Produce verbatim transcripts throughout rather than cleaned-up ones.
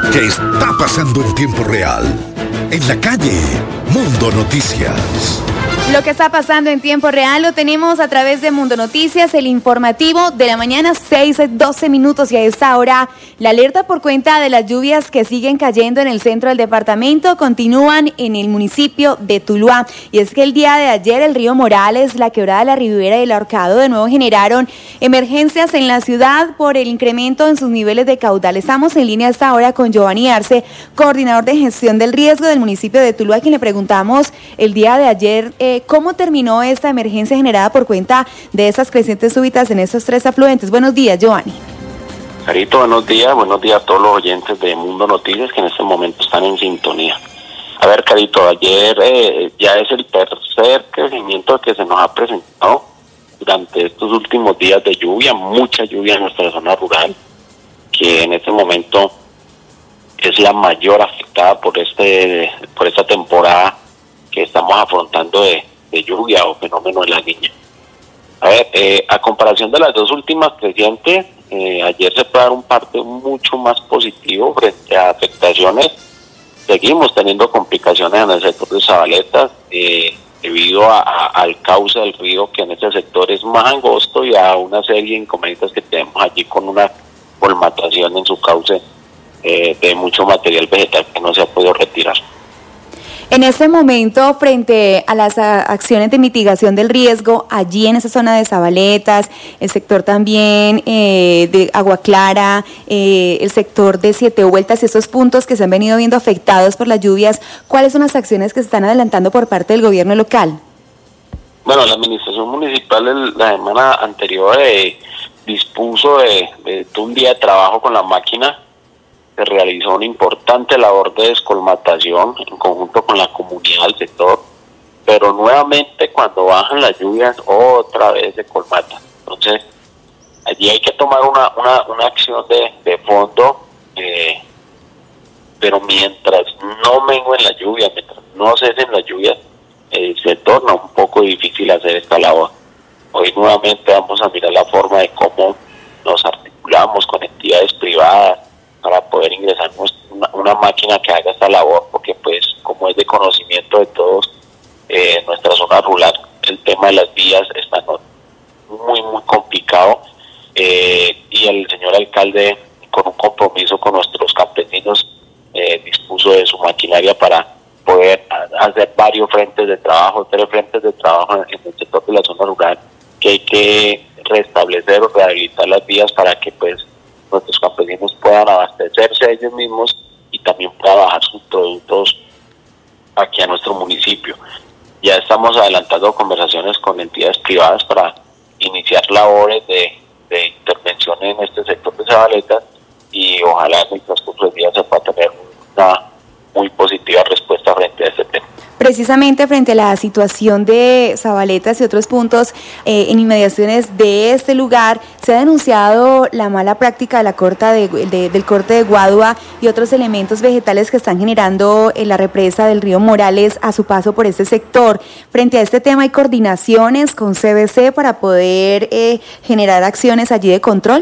¿Qué está pasando en tiempo real? En la calle, Mundo Noticias. Lo que está pasando en tiempo real lo tenemos a través de Mundo Noticias, el informativo de la mañana, seis doce minutos, y a esta hora la alerta por cuenta de las lluvias que siguen cayendo en el centro del departamento continúan en el municipio de Tuluá. Y es que el día de ayer el río Morales, la quebrada de la Ribera y el Ahorcado de nuevo generaron emergencias en la ciudad por el incremento en sus niveles de caudal. Estamos en línea a esta hora con Giovanni Arce, coordinador de gestión del riesgo del municipio de Tuluá, a quien le preguntamos el día de ayer eh, ¿cómo terminó esta emergencia generada por cuenta de esas crecientes súbitas en estos tres afluentes? Buenos días, Giovanni. Carito, buenos días. Buenos días a todos los oyentes de Mundo Noticias que en este momento están en sintonía. A ver, Carito, ayer eh, ya es el tercer crecimiento que se nos ha presentado durante estos últimos días de lluvia, mucha lluvia en nuestra zona rural, que en este momento es la mayor afectada por este por esta temporada que estamos afrontando de, de lluvia o fenómeno de la Niña. A ver, eh, a comparación de las dos últimas crecientes, eh, ayer se puede dar un parte mucho más positivo frente a afectaciones. Seguimos teniendo complicaciones en el sector de Zabaletas, eh, debido a, a, al cauce del río, que en ese sector es más angosto, y a una serie de inconvenientes que tenemos allí con una colmatación en su cauce eh, de mucho material vegetal que no se ha podido retirar. En este momento, frente a las acciones de mitigación del riesgo, allí en esa zona de Zabaletas, el sector también eh, de Agua Clara, eh, el sector de Siete Vueltas, y esos puntos que se han venido viendo afectados por las lluvias, ¿cuáles son las acciones que se están adelantando por parte del gobierno local? Bueno, la administración municipal el, la semana anterior eh, dispuso de, de, de un día de trabajo con la máquina. Se realizó una importante labor de descolmatación en conjunto con la comunidad del sector, pero nuevamente cuando bajan las lluvias otra vez se colmata. Entonces allí hay que tomar una, una, una acción de, de fondo, eh, pero mientras no menguen la lluvia, mientras no cesen las lluvias, eh, se torna un poco difícil hacer esta labor. Hoy nuevamente vamos a mirar la forma de cómo nos articulamos con entidades privadas para poder ingresar una, una máquina que haga esta labor, porque pues como es de conocimiento de todos, eh, en nuestra zona rural el tema de las vías está muy muy complicado, eh, y el señor alcalde, con un compromiso con nuestros campesinos, eh, dispuso de su maquinaria para poder hacer varios frentes de trabajo, tres frentes de trabajo en, en el sector de la zona rural, que hay que restablecer o rehabilitar las vías para que pues nuestros campesinos puedan abastecerse a ellos mismos y también puedan bajar sus productos aquí a nuestro municipio. Ya estamos adelantando conversaciones con entidades privadas para iniciar labores de, de intervención en este sector de Zabaletas, y ojalá en el transcurso del día se pueda tener una muy positiva respuesta frente a este tema. Precisamente frente a la situación de Zabaletas y otros puntos eh, en inmediaciones de este lugar, se ha denunciado la mala práctica de la corta de, de, del corte de Guadua y otros elementos vegetales que están generando en la represa del río Morales a su paso por este sector. Frente a este tema, ¿hay coordinaciones con C B C para poder eh, generar acciones allí de control?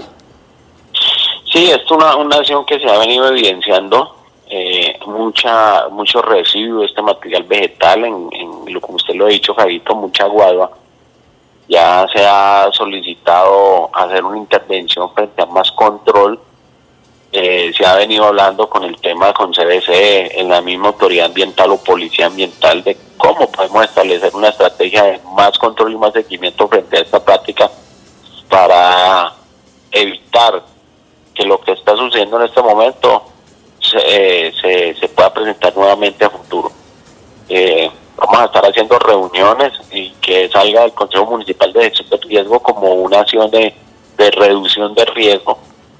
Sí, esto es una, una acción que se ha venido evidenciando. Eh, mucha mucho residuo este material vegetal en, en lo que usted lo ha dicho, Javito, mucha guadua. Ya se ha solicitado hacer una intervención frente a más control. Eh, se ha venido hablando con el tema con C B C, en la misma autoridad ambiental o policía ambiental, de cómo podemos establecer una estrategia de más control y más seguimiento frente a esta práctica para evitar que lo que está sucediendo en este momento Se, eh, se, se pueda presentar nuevamente a futuro. Eh, vamos a estar haciendo reuniones y que salga del Consejo Municipal de Gestión de Riesgo como una acción de, de reducción de riesgo,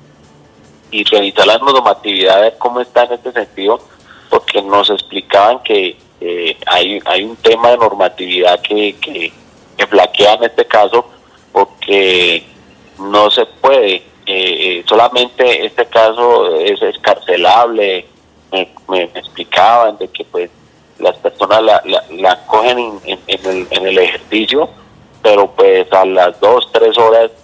y revisar la normatividad, ver cómo está en este sentido, porque nos explicaban que eh, hay, hay un tema de normatividad que, que, que flaquea en este caso, porque no se puede. Eh, solamente este caso es escarcelable. Me, me, me explicaban de que pues las personas la, la, la cogen en, en, en, el, en el ejercicio, pero pues a las dos, tres horas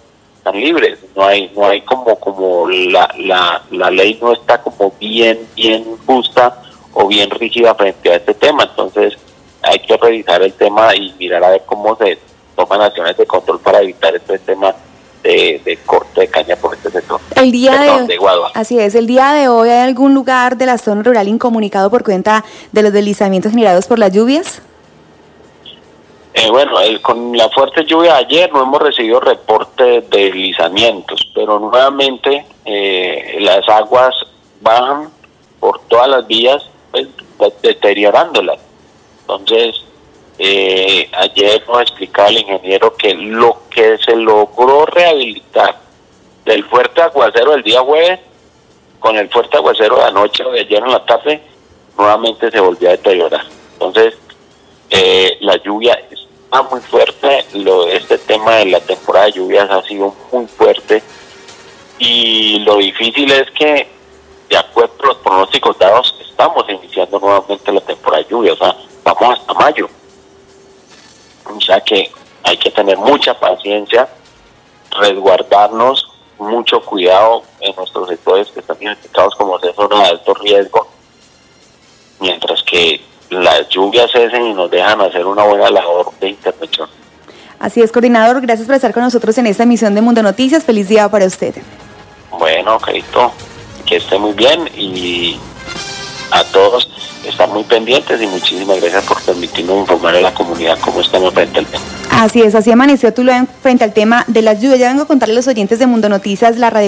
están libres, no hay no hay como como la, la, la ley no está como bien bien justa o bien rígida frente a este tema. Entonces hay que revisar el tema y mirar a ver cómo se toman acciones de control para evitar este tema de, de corte de caña por este sector. El día Perdón, de, de Guadua. Así es, el día de hoy, ¿hay algún lugar de la zona rural incomunicado por cuenta de los deslizamientos generados por las lluvias? Eh, bueno, el, con la fuerte lluvia de ayer no hemos recibido reporte de deslizamientos, pero nuevamente eh, las aguas bajan por todas las vías, pues, deteriorándolas. Entonces, eh, ayer nos explicaba el ingeniero que lo que se logró rehabilitar del fuerte aguacero del día jueves, con el fuerte aguacero de anoche o de ayer en la tarde, nuevamente se volvió a deteriorar. Entonces, eh, la lluvia está muy fuerte, lo, este tema de la temporada de lluvias ha sido muy fuerte, y lo difícil es que, de acuerdo a los pronósticos dados, estamos iniciando nuevamente la temporada de lluvia, o sea, vamos hasta mayo. O sea que hay que tener mucha paciencia, resguardarnos, mucho cuidado en nuestros sectores que están identificados como zona de alto riesgo, mientras que las lluvias cesen y nos dejan hacer una buena labor de intervención. Así es, coordinador, gracias por estar con nosotros en esta emisión de Mundo Noticias. Feliz día para usted. Bueno, Carito, que esté muy bien, y a todos están muy pendientes, y muchísimas gracias por permitirnos informar a la comunidad cómo estamos frente al tema. Así es, así amaneció Tuluá frente al tema de las lluvias. Ya vengo a contarle a los oyentes de Mundo Noticias, la radio